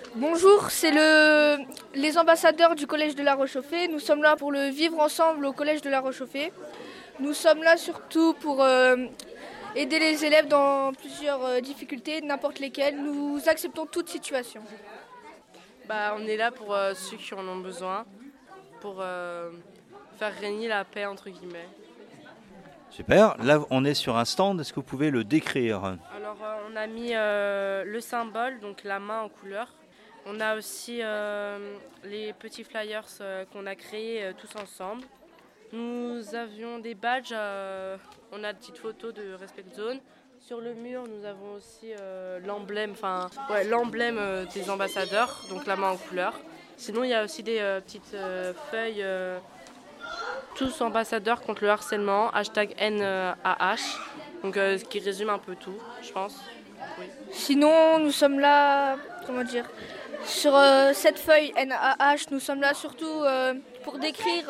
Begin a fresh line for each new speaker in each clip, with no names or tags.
Bonjour, c'est les ambassadeurs du Collège de La Rochauffée. Nous sommes là pour le vivre ensemble au Collège de La Rochauffée. Nous sommes là surtout pour aider les élèves dans plusieurs difficultés, n'importe lesquelles. Nous acceptons toute situation.
On est là pour ceux qui en ont besoin, pour faire régner la paix entre guillemets.
Super, là on est sur un stand, est-ce que vous pouvez le décrire?
Alors on a mis le symbole, donc la main en couleur. On a aussi les petits flyers qu'on a créés tous ensemble. Nous avions des badges, on a de petites photos de Respect Zone. Sur le mur, nous avons aussi l'emblème des ambassadeurs, donc la main en couleur. Sinon, il y a aussi des petites feuilles, tous ambassadeurs contre le harcèlement, #NAH, donc ce qui résume un peu tout, je pense. Oui.
Sinon, nous sommes là, sur cette feuille NAH, nous sommes là surtout pour décrire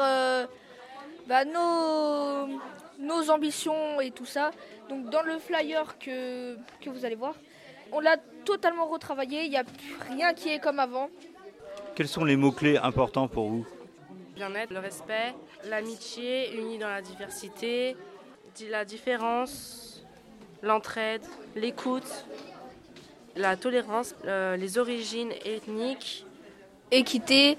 nos ambitions et tout ça. Donc dans le flyer que vous allez voir, on l'a totalement retravaillé, il n'y a plus rien qui est comme avant.
Quels sont les mots-clés importants pour vous?
Bien-être, le respect, l'amitié unie dans la diversité, la différence, l'entraide, l'écoute, la tolérance, les origines ethniques,
Équité,